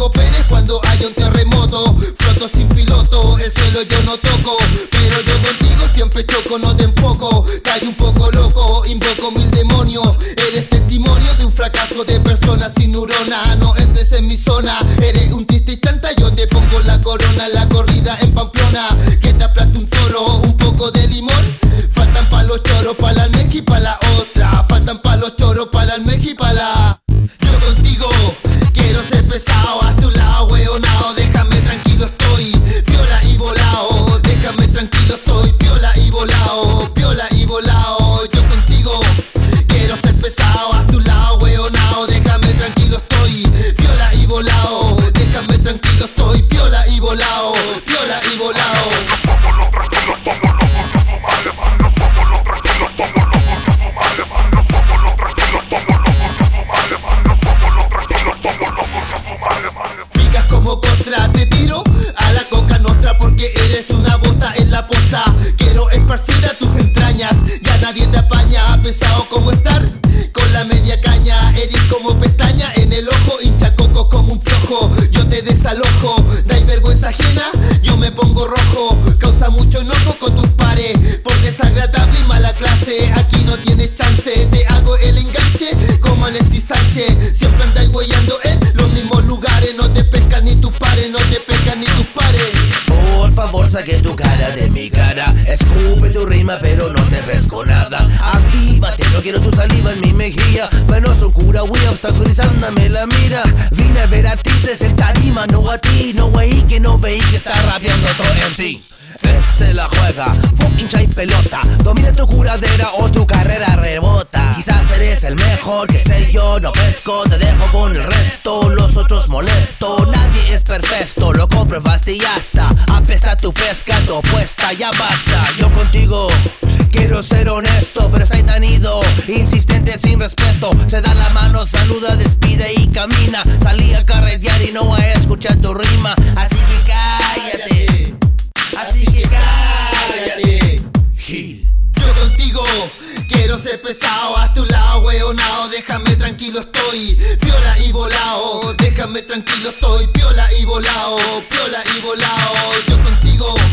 Chango Pérez cuando hay un terremoto. Floto sin piloto, el suelo yo no toco, pero yo contigo siempre choco, no te enfoco. Cae un poco loco, invoco mil demonios. Eres testimonio de un fracaso de personas sin neurona. No entres en mi zona, eres un triste chanta. Yo te pongo la corona, la corrida en Pamplona. Que te aplaste un toro, un poco de limón. Faltan pa' los choros, pa' la almeja y pa' la otra. Faltan pa' los choros, pa' la almeja y pa' la... Yo contigo quiero ser pesado, a tu lado, weonao. Déjame tranquilo, estoy piola y volao. Déjame tranquilo, estoy piola y volao. Piola y volao. Yo contigo quiero ser pesado, a tu lado, weonao. Déjame tranquilo, estoy piola y volao. Déjame tranquilo, estoy piola y volao. Piola y volao. Somos los tranquilos, somos los que su madre van. No somos los tranquilos, somos los que su madre van. No somos los tranquilos, somos los que su madre van. No somos los tranquilos, somos los que su madre van. Picas como contra, te tiro a la coca nostra porque eres una bota en la posta. Quiero esparcir a tus entrañas, ya nadie te apaña. Pesado como estar con la media caña. Eres como pestaña en el ojo, hincha coco como un piojo. Yo te desalojo, dais vergüenza ajena, yo me pongo rojo. Causa mucho enojo con tus pares, por desagradable y mala clase. Aquí no tienes chance, te hago el enganche como Alexis Sánchez. Siempre andáis huellando en los mismos lugares. No te pescan ni tus pares, no te pescan ni tus pares. Por favor, saque tu cara de mi cara. Escupe tu rima, pero no te pesco nada. Actívate, no quiero tu saliva en mi mejilla. Menos un cura, wey, obstaculizándome la mira. Vine a ver a ti, se tarima, no a ti. No wey, que no veí que está rapeando otro MC. Se la juega, hincha y pelota. Domina tu curadera o tu carrera rebota. Quizás eres el mejor, que sé yo, no pesco. Te dejo con el resto, los otros molesto. Nadie es perfecto, lo comprobaste y ya está. Apesta tu pesca, tu apuesta, ya basta. Yo contigo quiero ser honesto, pero está tan ido, insistente sin respeto. Se da la mano, saluda, despide y camina. Salí a carretear y no a escuchar tu rima. Así que cállate. Así que cállate, Gil. Yo contigo quiero ser pesado, a tu lado, weonao. Déjame tranquilo, estoy piola y volao. Déjame tranquilo, estoy piola y volao. Piola y volao. Yo contigo